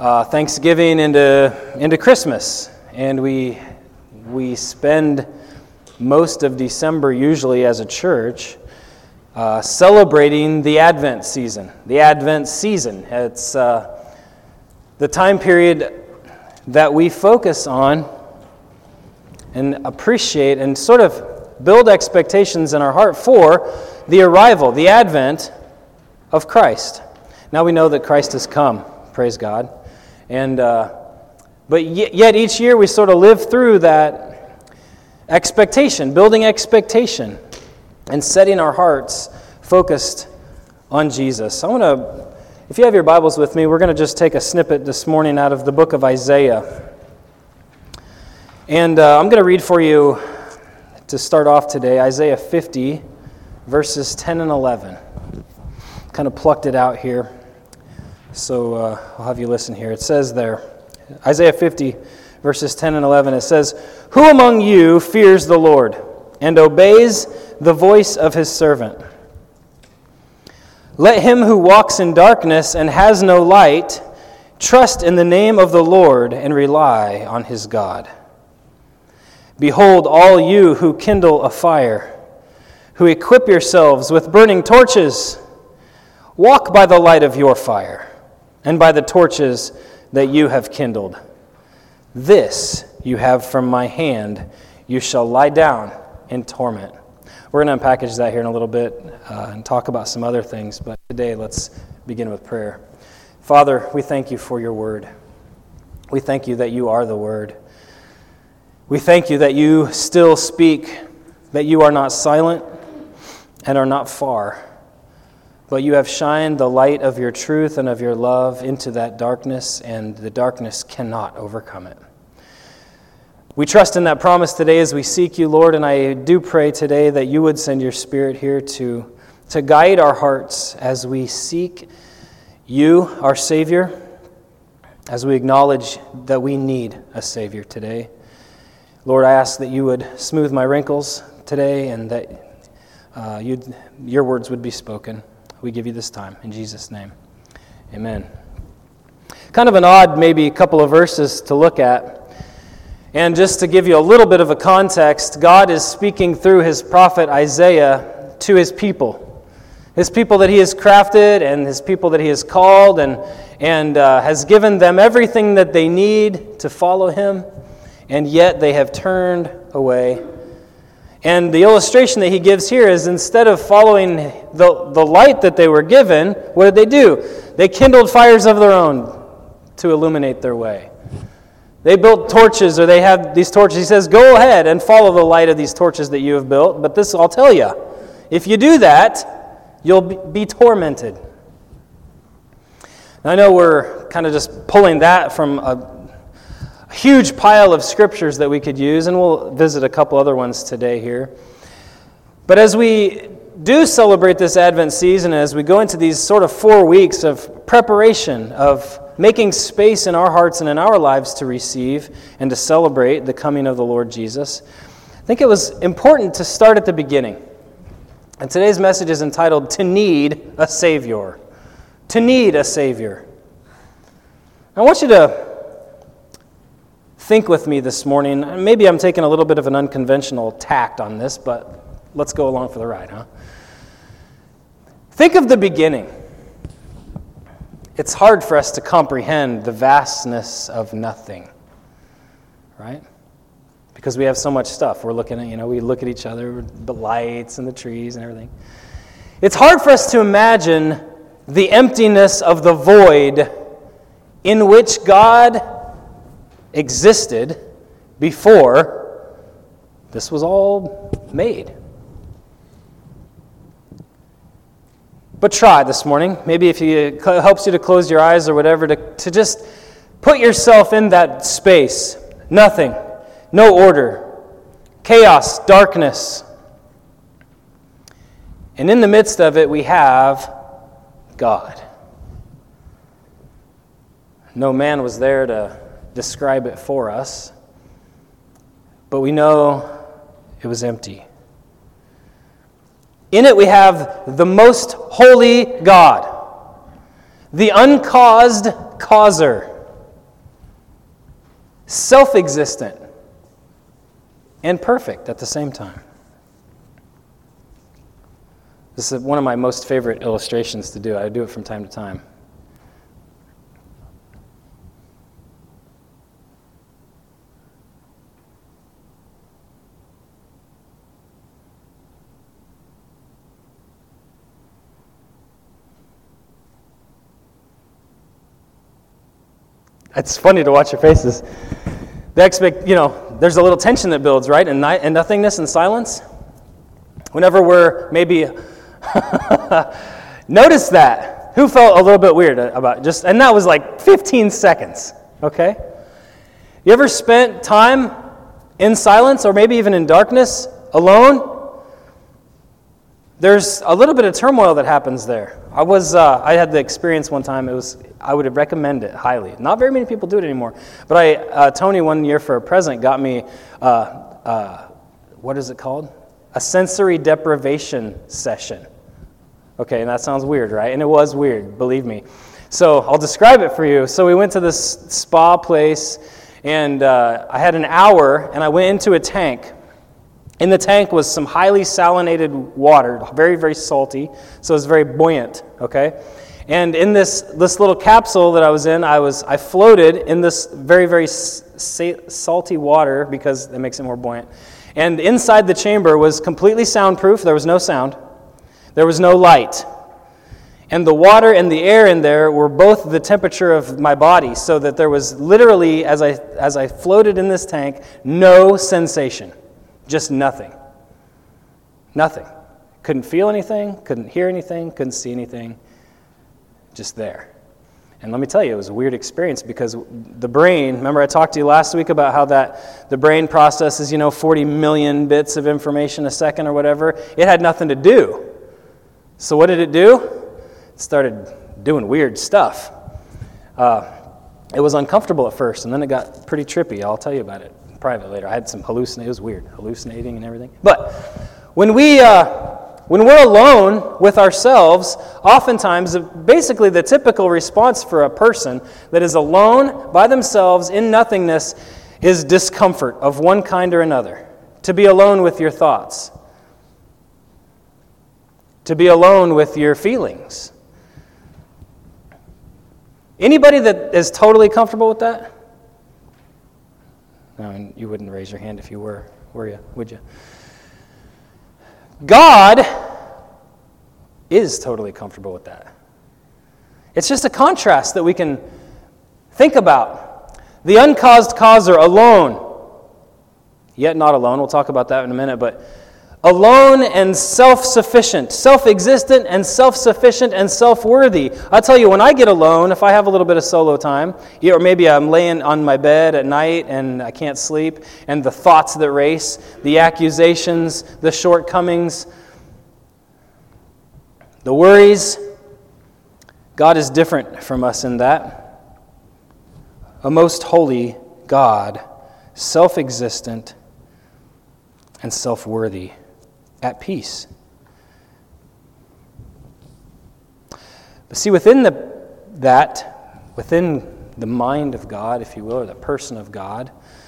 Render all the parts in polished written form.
Thanksgiving into Christmas, and we spend most of December usually as a church celebrating the Advent season. The Advent season, it's the time period that we focus on and appreciate and sort of build expectations in our heart for the arrival, the advent of Christ. Now we know that Christ has come, praise God. And but yet each year we sort of live through that expectation, building expectation, and setting our hearts focused on Jesus. If you have your Bibles with me, we're going to just take a snippet this morning out of the book of Isaiah. And I'm going to read for you, to start off today, Isaiah 50, verses 10 and 11. Kind of plucked it out here, so I'll have you listen here. It says there, Isaiah 50, verses 10 and 11, it says, "Who among you fears the Lord and obeys the voice of his servant? Let him who walks in darkness and has no light trust in the name of the Lord and rely on his God. Behold, all you who kindle a fire, who equip yourselves with burning torches, walk by the light of your fire and by the torches that you have kindled. This you have from my hand, you shall lie down in torment." We're going to unpackage that here in a little bit and talk about some other things, but today let's begin with prayer. Father, we thank you for your word. We thank you that you are the word. We thank you that you still speak, that you are not silent and are not far, but you have shined the light of your truth and of your love into that darkness, and the darkness cannot overcome it. We trust in that promise today as we seek you, Lord, and I do pray today that you would send your Spirit here to guide our hearts as we seek you, our Savior, as we acknowledge that we need a Savior today. Lord, I ask that you would smooth my wrinkles today and that your words would be spoken. We give you this time. In Jesus' name, amen. Kind of an odd, maybe, couple of verses to look at. And just to give you a little bit of a context, God is speaking through his prophet Isaiah to his people that he has crafted and his people that he has called and has given them everything that they need to follow him, and yet they have turned away. And the illustration that he gives here is instead of following the light that they were given, what did they do? They kindled fires of their own to illuminate their way. They built torches, or they have these torches. He says, go ahead and follow the light of these torches that you have built. But this, I'll tell you, if you do that, you'll be tormented. Now, I know we're kind of just pulling that from a huge pile of scriptures that we could use, and we'll visit a couple other ones today here. But as we do celebrate this Advent season, as we go into these sort of 4 weeks of preparation, of making space in our hearts and in our lives to receive and to celebrate the coming of the Lord Jesus, I think it was important to start at the beginning. And today's message is entitled, "To Need a Savior." To need a Savior. I want you to think with me this morning. Maybe I'm taking a little bit of an unconventional tact on this, but let's go along for the ride, huh? Think of the beginning. It's hard for us to comprehend the vastness of nothing, right? Because we have so much stuff. We're looking at, we look at each other, the lights and the trees and everything. It's hard for us to imagine the emptiness of the void in which God existed before this was all made. But try this morning. Maybe if it helps you to close your eyes or whatever, to just put yourself in that space. Nothing. No order. Chaos. Darkness. And in the midst of it, we have God. No man was there to describe it for us, but we know it was empty. In it we have the most holy God, the uncaused causer, self-existent, and perfect at the same time. This is one of my most favorite illustrations to do. I do it from time to time. It's funny to watch your faces. There's a little tension that builds, right? And nothingness and silence. Whenever we're maybe notice that. Who felt a little bit weird about just, and that was like 15 seconds, okay? You ever spent time in silence or maybe even in darkness, alone? There's a little bit of turmoil that happens there. I had the experience one time. I would recommend it highly. Not very many people do it anymore. But Tony one year for a present got me, what is it called? A sensory deprivation session. Okay, and that sounds weird, right? And it was weird, believe me. So I'll describe it for you. So we went to this spa place, and I had an hour, and I went into a tank. In the tank was some highly salinated water, very, very salty, so it was very buoyant, okay? And in this little capsule that I was in, I floated in this very, very salty water because it makes it more buoyant. And inside the chamber was completely soundproof. There was no sound. There was no light. And the water and the air in there were both the temperature of my body, so that there was literally, as I floated in this tank, no sensation. Just nothing. Nothing. Couldn't feel anything, couldn't hear anything, couldn't see anything. Just there. And let me tell you, it was a weird experience because the brain, remember I talked to you last week about how the brain processes, 40 million bits of information a second or whatever. It had nothing to do. So what did it do? It started doing weird stuff. It was uncomfortable at first, and then it got pretty trippy. I'll tell you about it private later. I had some hallucinating. It was weird, hallucinating and everything. But when we're alone with ourselves, oftentimes, basically the typical response for a person that is alone by themselves in nothingness is discomfort of one kind or another. To be alone with your thoughts. To be alone with your feelings. Anybody that is totally comfortable with that? No, you wouldn't raise your hand if you were you? Would you? God is totally comfortable with that. It's just a contrast that we can think about. The uncaused causer, alone, yet not alone. We'll talk about that in a minute, but alone and self-sufficient, self-existent and self-sufficient and self-worthy. I'll tell you, when I get alone, if I have a little bit of solo time, or maybe I'm laying on my bed at night and I can't sleep, and the thoughts that race, the accusations, the shortcomings, the worries, God is different from us in that. A most holy God, self-existent and self-worthy, at peace. But see, within the mind of God, if you will, or the person of God,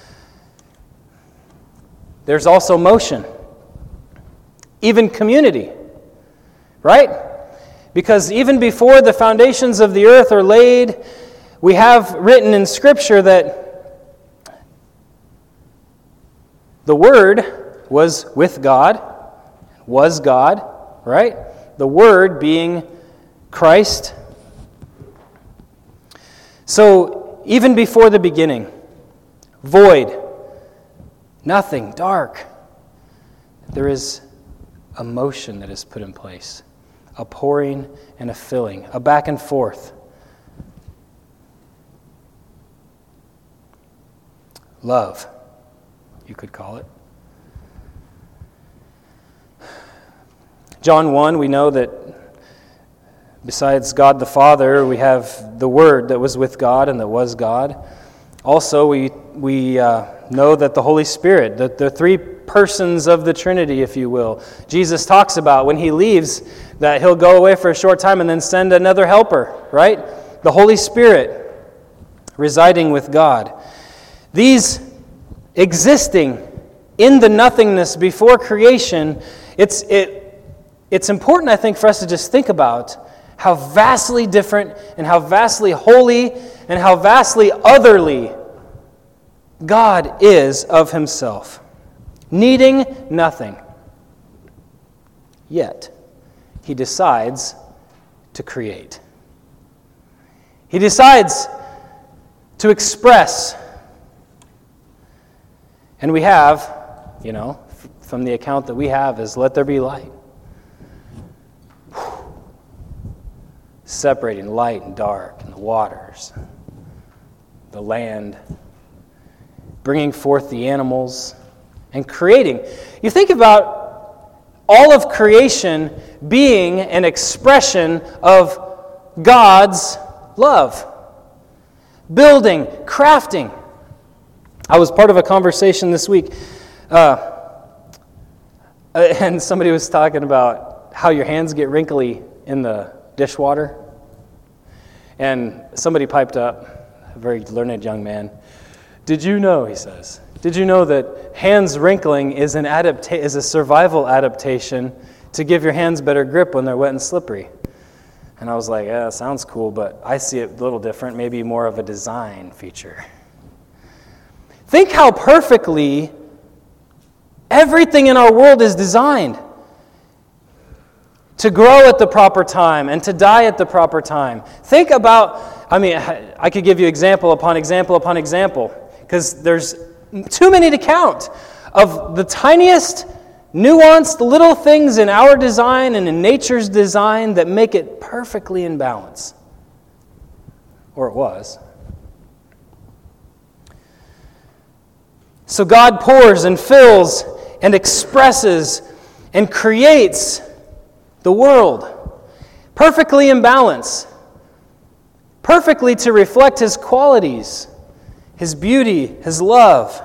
there's also motion, even community, right? Because even before the foundations of the earth are laid, we have written in Scripture that the Word was with God, was God, right? The Word being Christ. So, even before the beginning, void, nothing, dark, there is a motion that is put in place, a pouring and a filling, a back and forth. Love, you could call it. John 1, we know that besides God the Father, we have the Word that was with God and that was God. Also, we know that the Holy Spirit, the three persons of the Trinity, if you will, Jesus talks about when he leaves that he'll go away for a short time and then send another helper, right? The Holy Spirit residing with God. these existing in the nothingness before creation, it's important, I think, for us to just think about how vastly different and how vastly holy and how vastly otherly God is of himself, needing nothing. Yet, he decides to create. He decides to express. And we have, from the account that we have, is let there be light. Separating light and dark and the waters, the land, bringing forth the animals, and creating. You think about all of creation being an expression of God's love. Building, crafting. I was part of a conversation this week, and somebody was talking about how your hands get wrinkly in the dishwater. And somebody piped up, a very learned young man. Did you know, he says, did you know that hands wrinkling is a survival adaptation to give your hands better grip when they're wet and slippery? And I was like, yeah, sounds cool, but I see it a little different, maybe more of a design feature. Think how perfectly everything in our world is designed to grow at the proper time and to die at the proper time. Think about, I could give you example upon example upon example, because there's too many to count of the tiniest, nuanced little things in our design and in nature's design that make it perfectly in balance. Or it was. So God pours and fills and expresses and creates the world perfectly in balance, perfectly to reflect his qualities, his beauty, his love.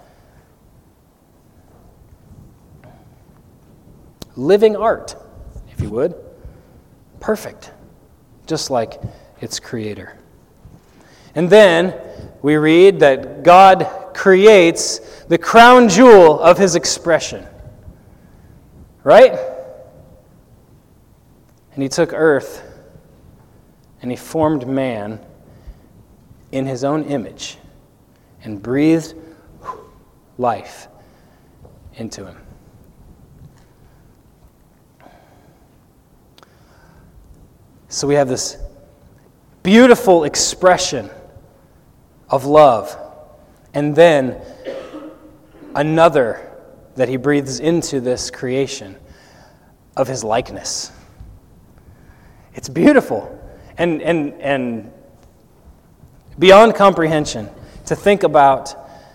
Living art, if you would. Perfect, just like its creator. And then we read that God creates the crown jewel of his expression. Right? And he took earth and he formed man in his own image and breathed life into him. So we have this beautiful expression of love, and then another that he breathes into this creation of his likeness. It's beautiful and beyond comprehension to think about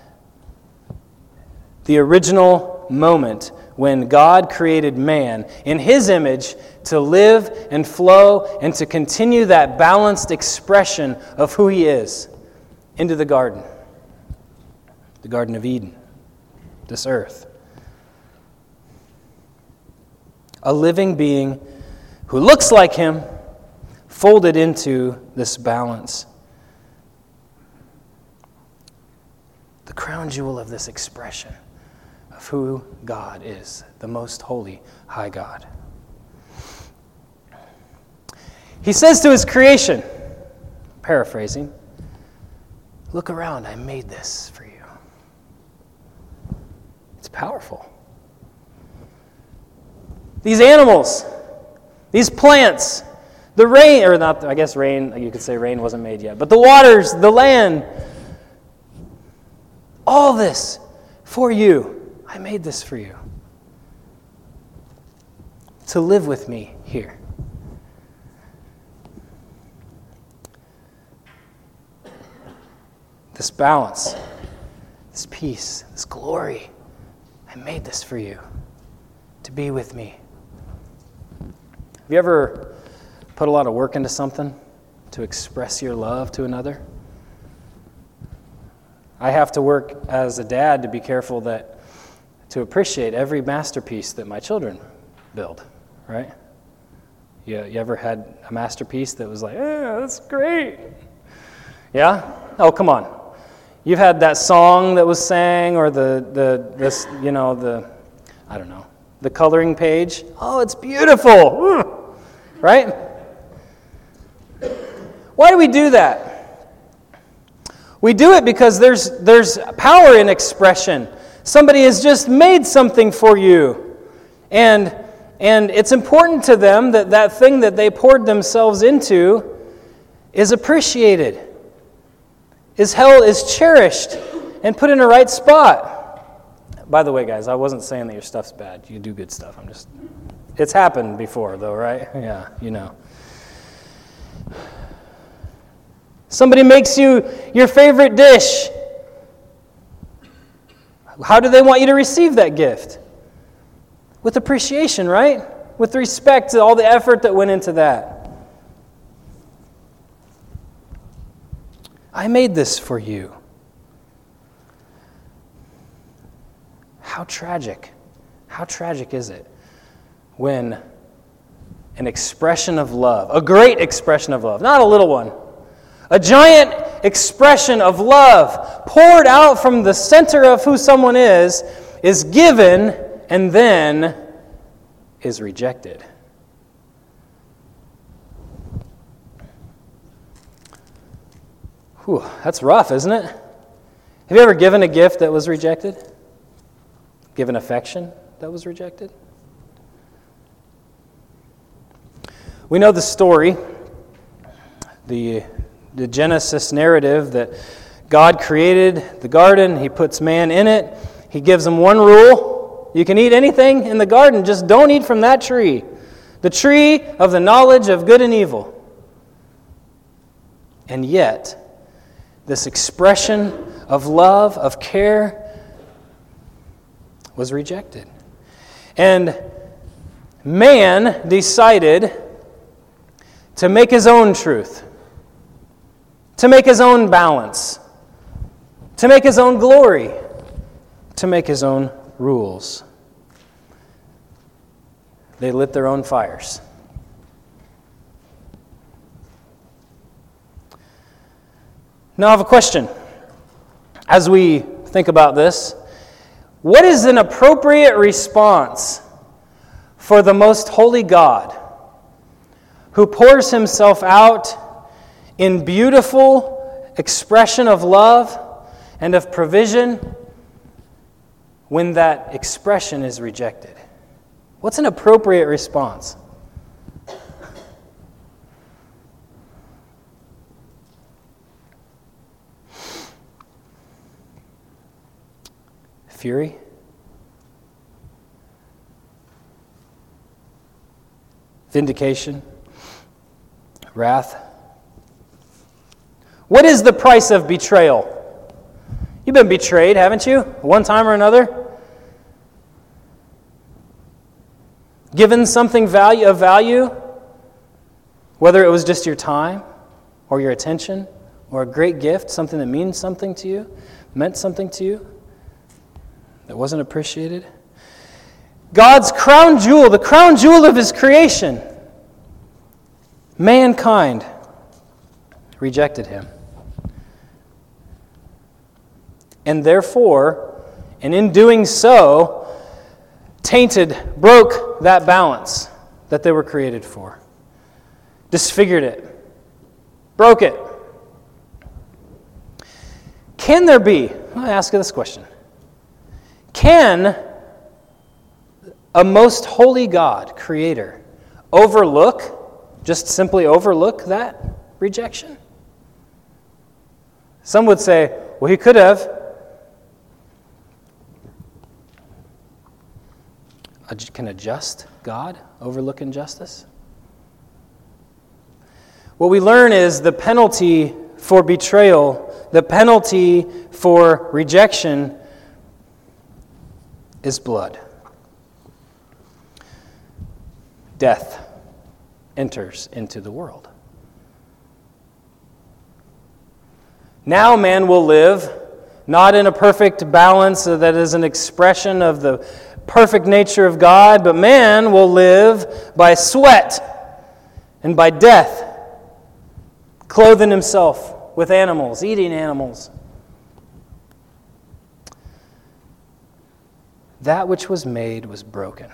the original moment when God created man in his image to live and flow and to continue that balanced expression of who he is into the Garden of Eden, this earth. A living being who looks like him, folded into this balance. The crown jewel of this expression of who God is, the most holy, high God. He says to his creation, paraphrasing, "Look around, I made this for you." It's powerful. These animals, these plants, the rain, or not, I guess rain, you could say rain wasn't made yet, but the waters, the land, all this for you. I made this for you. To live with me here. This balance, this peace, this glory. I made this for you. To be with me. Have you ever put a lot of work into something to express your love to another? I have to work as a dad to be careful to appreciate every masterpiece that my children build, right? You ever had a masterpiece that was like, yeah, that's great? Yeah? Oh, come on. You've had that song that was sang, or the coloring page. Oh, it's beautiful, right? Why do we do that? We do it because there's power in expression. Somebody has just made something for you, and it's important to them that thing that they poured themselves into is appreciated, is held, is cherished, and put in a right spot. By the way, guys, I wasn't saying that your stuff's bad. You do good stuff. It's happened before, though, right? Yeah, you know. Somebody makes you your favorite dish. How do they want you to receive that gift? With appreciation, right? With respect to all the effort that went into that. I made this for you. How tragic is it when an expression of love, a great expression of love, not a little one, a giant expression of love poured out from the center of who someone is given and then is rejected. Whew, that's rough, isn't it? Have you ever given a gift that was rejected? Given affection that was rejected? We know the story, the Genesis narrative, that God created the garden. He puts man in it. He gives him one rule. You can eat anything in the garden, just don't eat from that tree. The tree of the knowledge of good and evil. And yet, this expression of love, of care, was rejected. And man decided to make his own truth, to make his own balance, to make his own glory, to make his own rules. They lit their own fires. Now I have a question. As we think about this, what is an appropriate response for the most holy God who pours himself out in beautiful expression of love and of provision when that expression is rejected? What's an appropriate response? Fury? Vindication? Wrath? What is the price of betrayal? You've been betrayed, haven't you? One time or another? Given something of value, whether it was just your time or your attention or a great gift, something that means something to you, meant something to you, that wasn't appreciated. God's crown jewel, the crown jewel of his creation, mankind, rejected him. And therefore, and in doing so, broke that balance that they were created for. Disfigured it. Broke it. Can there be, let me ask you this question. Can a most holy God, Creator, simply overlook that rejection? Some would say, well, he could have. Can a just God overlook injustice? What we learn is the penalty for betrayal, the penalty for rejection is blood. Death enters into the world. Now man will live not in a perfect balance that is an expression of the perfect nature of God, but man will live by sweat and by death, clothing himself with animals, eating animals, that which was made was broken.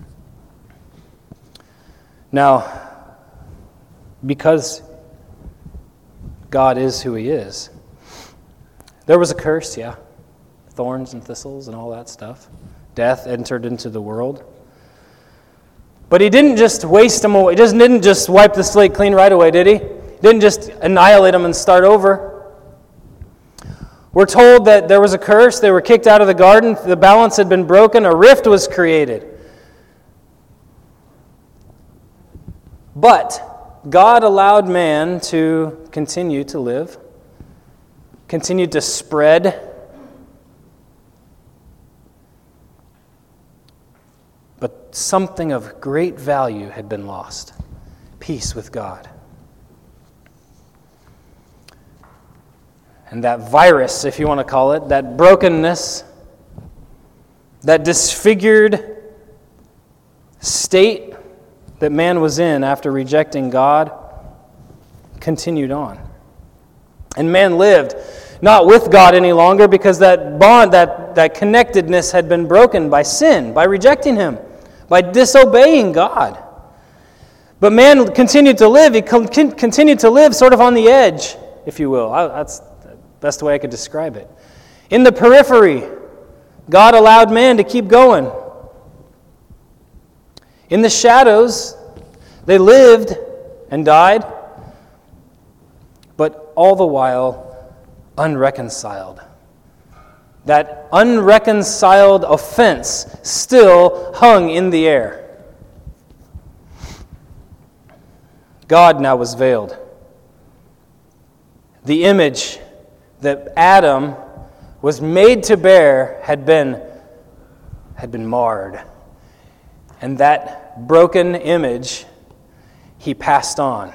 Now, because God is who he is, there was a curse, yeah. Thorns and thistles and all that stuff. Death entered into the world. But he didn't just waste them away. He didn't just wipe the slate clean right away, did he? He didn't just annihilate them and start over. We're told that there was a curse. They were kicked out of the garden. The balance had been broken. A rift was created. But God allowed man to continue to live, continue to spread. But something of great value had been lost. Peace with God. And that virus, if you want to call it, that brokenness, that disfigured state that man was in after rejecting God, continued on. And man lived not with God any longer because that bond, that connectedness had been broken by sin, by rejecting him, by disobeying God. But man continued to live. He continued to live sort of on the edge, if you will. That's the best way I could describe it. In the periphery, God allowed man to keep going. In the shadows, they lived and died, but all the while unreconciled. That unreconciled offense still hung in the air. God now was veiled. The image that Adam was made to bear had been marred. And that broken image he passed on.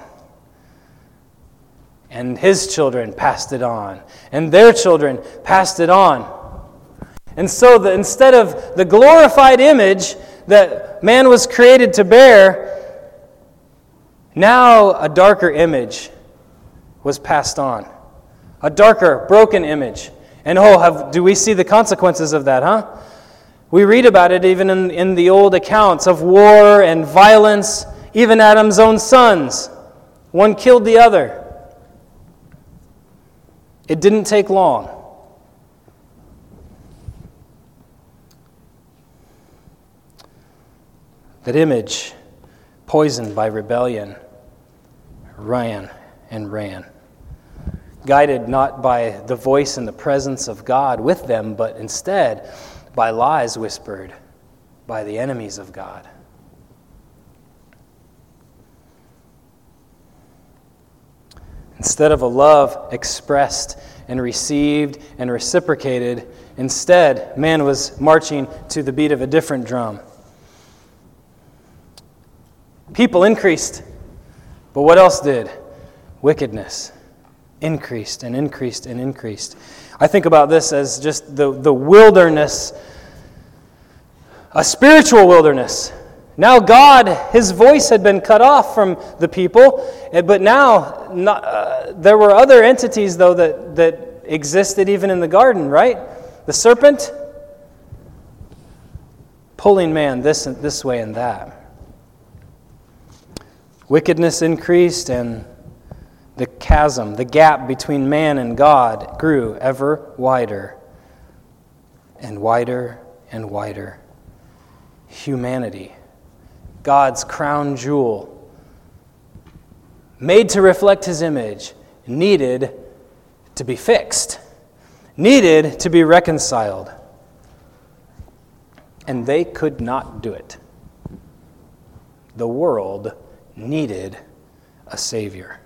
And his children passed it on. And their children passed it on. And so instead of the glorified image that man was created to bear, now a darker image was passed on. A darker, broken image. And do we see the consequences of that, huh? We read about it even in the old accounts of war and violence, even Adam's own sons. One killed the other. It didn't take long. That image, poisoned by rebellion, ran and ran. Guided not by the voice and the presence of God with them, but instead by lies whispered by the enemies of God. Instead of a love expressed and received and reciprocated, instead man was marching to the beat of a different drum. People increased, but what else did? Wickedness increased and increased and increased. I think about this as just the wilderness, a spiritual wilderness. Now God, his voice had been cut off from the people, but now there were other entities, though, that existed even in the garden, right? The serpent pulling man this way and that. Wickedness increased, and the chasm, the gap between man and God grew ever wider and wider and wider. Humanity, God's crown jewel, made to reflect his image, needed to be fixed, needed to be reconciled. And they could not do it. The world needed a Savior.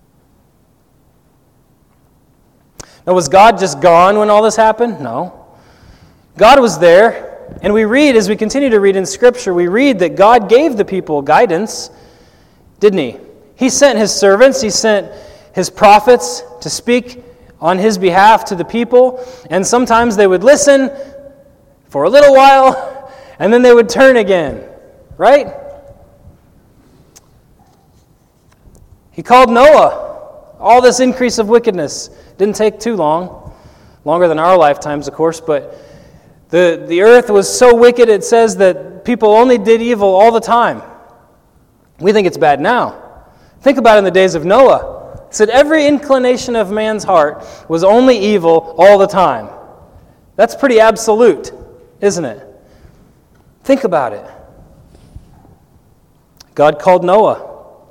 Now, was God just gone when all this happened? No. God was there, and we read, as we continue to read in Scripture, we read that God gave the people guidance, didn't he? He sent his servants, he sent his prophets to speak on his behalf to the people, and sometimes they would listen for a little while, and then they would turn again, right? He called Noah. All this increase of wickedness didn't take too long, longer than our lifetimes, of course, but The earth was so wicked, it says that people only did evil all the time. We think it's bad now. Think about it in the days of Noah. It said every inclination of man's heart was only evil all the time. That's pretty absolute, isn't it? Think about it. God called Noah.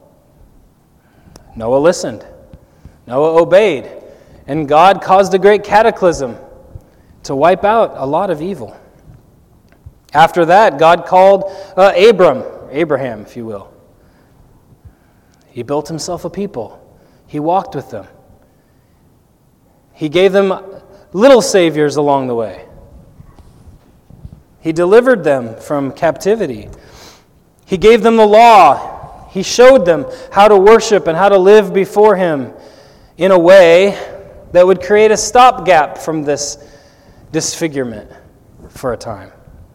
Noah listened. Noah obeyed. And God caused a great cataclysm to wipe out a lot of evil. After that, God called Abraham, if you will. He built himself a people. He walked with them. He gave them little saviors along the way. He delivered them from captivity. He gave them the law. He showed them how to worship and how to live before Him in a way that would create a stopgap from this disfigurement for a time.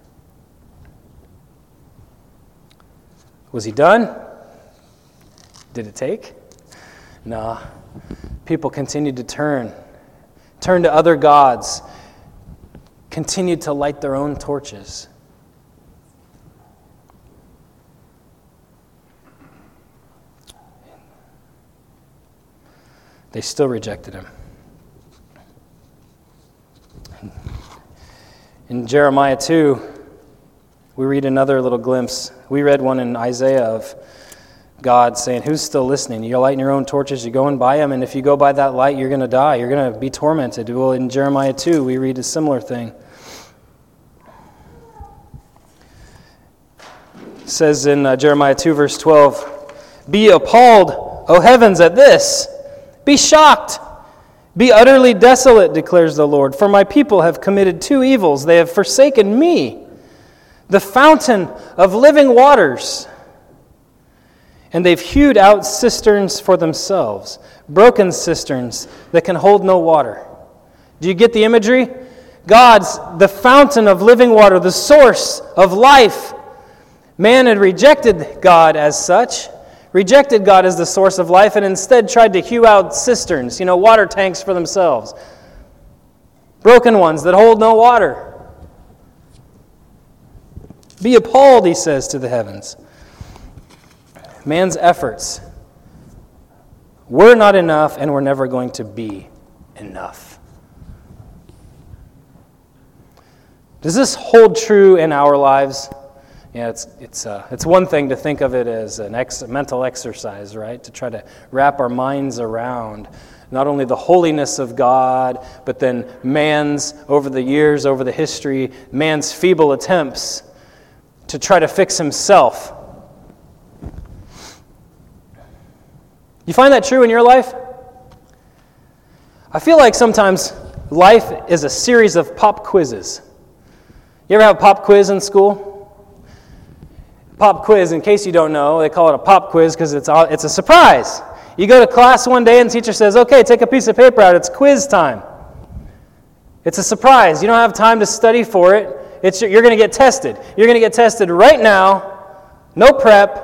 Was He done? Did it take? No. People continued to turn to other gods, continued to light their own torches. They still rejected Him. In Jeremiah 2, we read another little glimpse. We read one in Isaiah of God saying, who's still listening? You're lighting your own torches, you're going by them, and if you go by that light, you're going to die. You're going to be tormented. Well, in Jeremiah 2, we read a similar thing. It says in Jeremiah 2, verse 12, be appalled, O heavens, at this. Be shocked. Be utterly desolate, declares the Lord. For my people have committed two evils. They have forsaken me, the fountain of living waters. And they've hewed out cisterns for themselves, broken cisterns that can hold no water. Do you get the imagery? God's the fountain of living water, the source of life. Man had rejected God as such, rejected God as the source of life, and instead tried to hew out cisterns, water tanks for themselves. Broken ones that hold no water. Be appalled, He says to the heavens. Man's efforts were not enough and were never going to be enough. Does this hold true in our lives? Yeah, it's one thing to think of it as a mental exercise, right? To try to wrap our minds around not only the holiness of God, but then man's, over the years, over the history, man's feeble attempts to try to fix himself. You find that true in your life? I feel like sometimes life is a series of pop quizzes. You ever have a pop quiz in school? Pop quiz, in case you don't know, they call it a pop quiz because it's a surprise. You go to class one day and the teacher says, okay, take a piece of paper out, it's quiz time. It's a surprise. You don't have time to study for it. You're going to get tested. You're going to get tested right now, no prep.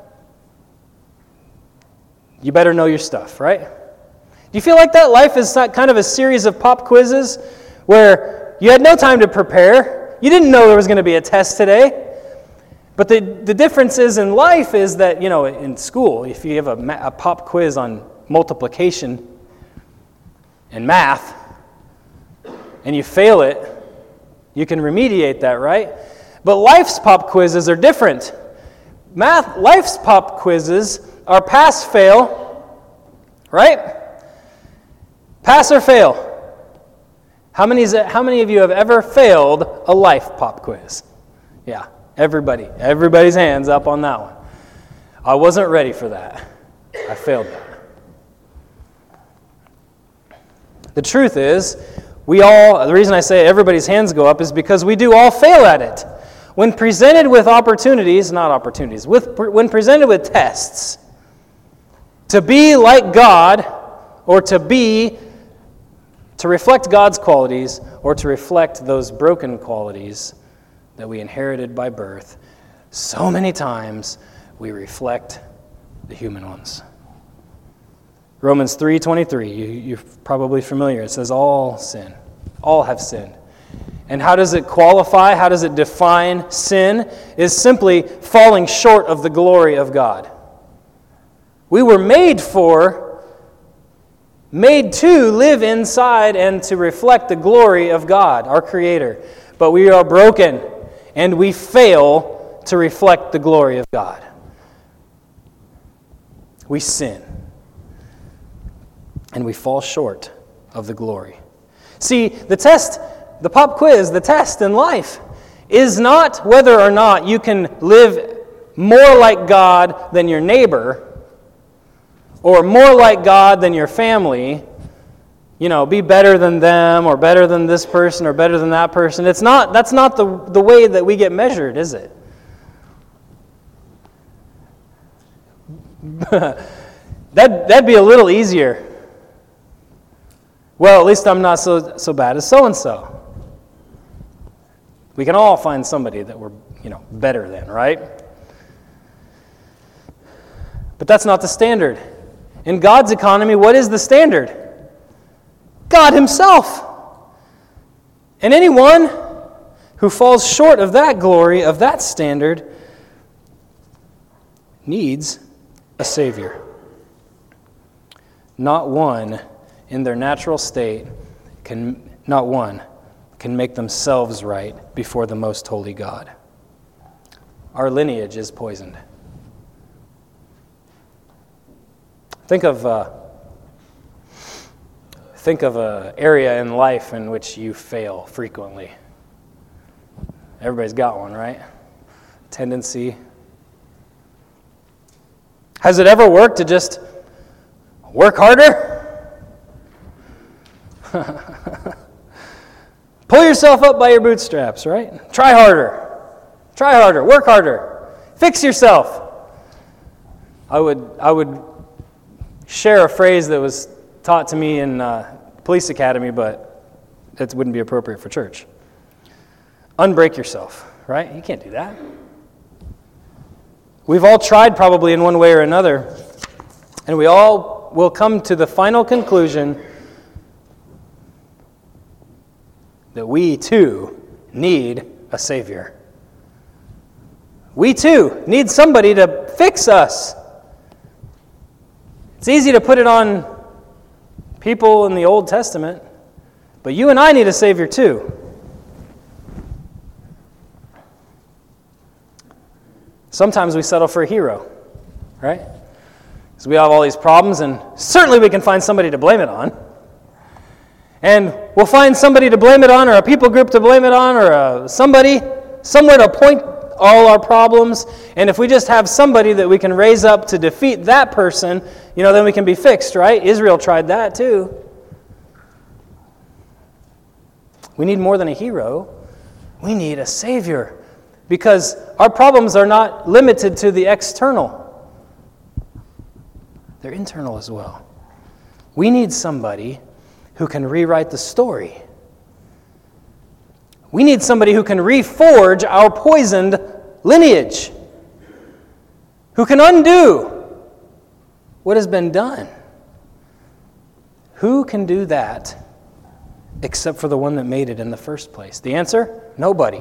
You better know your stuff, right? Do you feel like that life is kind of a series of pop quizzes where you had no time to prepare? You didn't know there was going to be a test today. But the difference is in life is that, in school, if you have a pop quiz on multiplication and math, and you fail it, you can remediate that, right? But life's pop quizzes are different. Life's pop quizzes are pass-fail, right? Pass or fail. How many of you have ever failed a life pop quiz? Yeah. Everybody's hands up on that one. I wasn't ready for that. I failed that. The truth is, the reason I say everybody's hands go up is because we do all fail at it. When presented with when presented with tests, to be like God, or to reflect God's qualities, or to reflect those broken qualities that we inherited by birth, so many times we reflect the human ones. Romans 3:23, you're probably familiar. It says all sin, all have sinned, And how does it qualify? How does it define sin? Is simply falling short of the glory of God. We were made to live inside and to reflect the glory of God, our Creator. But we are broken, and we fail to reflect the glory of God. We sin, and we fall short of the glory. See, the pop quiz, the test in life, is not whether or not you can live more like God than your neighbor, or more like God than your family, be better than them, or better than this person, or better than that person. That's not the way that we get measured, is it? That'd be a little easier. Well, at least I'm not so bad as so-and-so. We can all find somebody that we're, better than, right? But that's not the standard. In God's economy, what is the standard? God Himself. And anyone who falls short of that glory, of that standard, needs a Savior. Not one in their natural state can make themselves right before the most holy God. Our lineage is poisoned. Think of an area in life in which you fail frequently. Everybody's got one, right? Tendency. Has it ever worked to just work harder? Pull yourself up by your bootstraps, right? Try harder, work harder, fix yourself. I would share a phrase that was taught to me in police academy, but it wouldn't be appropriate for church. Unbreak yourself, right? You can't do that. We've all tried probably in one way or another, and we all will come to the final conclusion that we too need a Savior. We too need somebody to fix us. It's easy to put it on people in the Old Testament, but you and I need a Savior too. Sometimes we settle for a hero, right? Because we have all these problems, and certainly we can find somebody to blame it on. And we'll find somebody to blame it on, or a people group to blame it on, or somebody, somewhere to point all our problems. And if we just have somebody that we can raise up to defeat that person, then we can be fixed, right? Israel tried that too. We need more than a hero. We need a Savior. Because our problems are not limited to the external. They're internal as well. We need somebody who can rewrite the story. We need somebody who can reforge our poisoned lineage. Who can undo what has been done. Who can do that except for the one that made it in the first place? The answer? Nobody.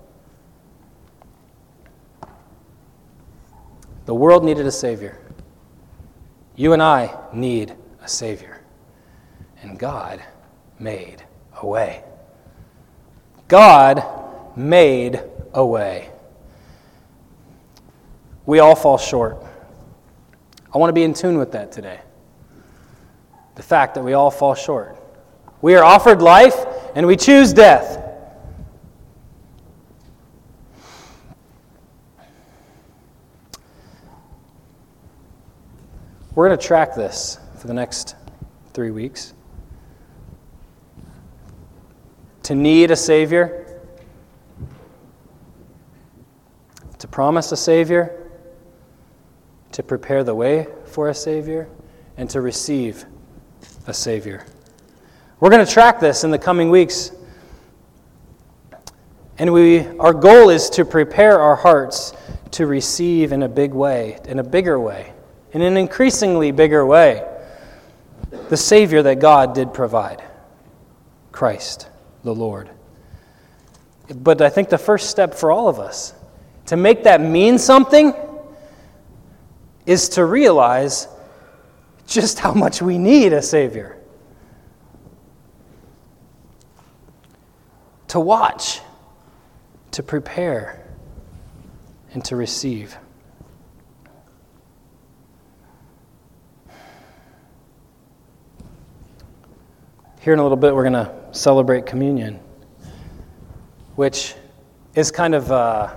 The world needed a Savior. You and I need a Savior. And God made a way. God made a way. We all fall short. I want to be in tune with that today. The fact that we all fall short. We are offered life, and we choose death. We're going to track this for the next 3 weeks. To need a Savior, to promise a Savior, to prepare the way for a Savior, and to receive a Savior. We're going to track this in the coming weeks. And our goal is to prepare our hearts to receive in a big way, in a bigger way, in an increasingly bigger way, the Savior that God did provide, Christ the Lord. But I think the first step for all of us to make that mean something is to realize just how much we need a Savior. To watch, to prepare, and to receive. Here in a little bit, we're going to celebrate communion, which is kind of,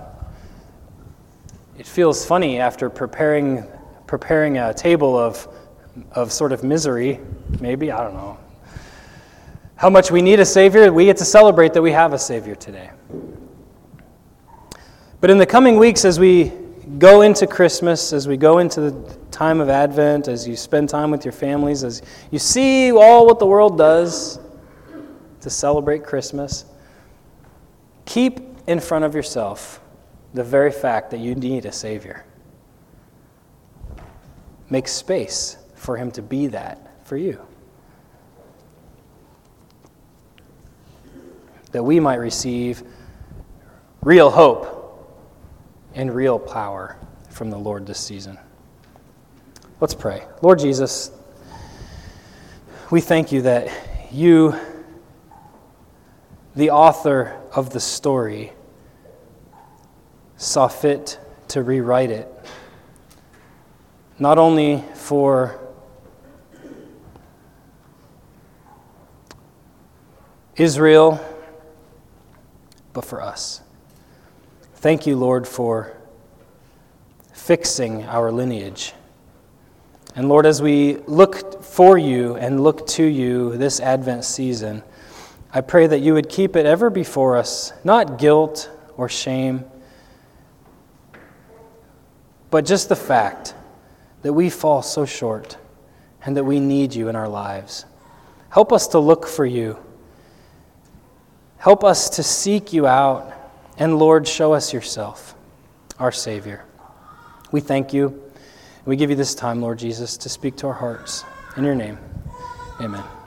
it feels funny after preparing a table of sort of misery, maybe, I don't know. How much we need a Savior, we get to celebrate that we have a Savior today. But in the coming weeks, as we go into Christmas, as we go into the time of Advent, as you spend time with your families, as you see all what the world does to celebrate Christmas, keep in front of yourself the very fact that you need a Savior. Make space for Him to be that for you. That we might receive real hope and real power from the Lord this season. Let's pray. Lord Jesus, we thank you that you, the author of the story, saw fit to rewrite it, not only for Israel, but for us. Thank you, Lord, for fixing our lineage. And Lord, as we look for you and look to you this Advent season, I pray that you would keep it ever before us, not guilt or shame, but just the fact that we fall so short and that we need you in our lives. Help us to look for you. Help us to seek you out. And Lord, show us yourself, our Savior. We thank you. We give you this time, Lord Jesus, to speak to our hearts. In your name, amen.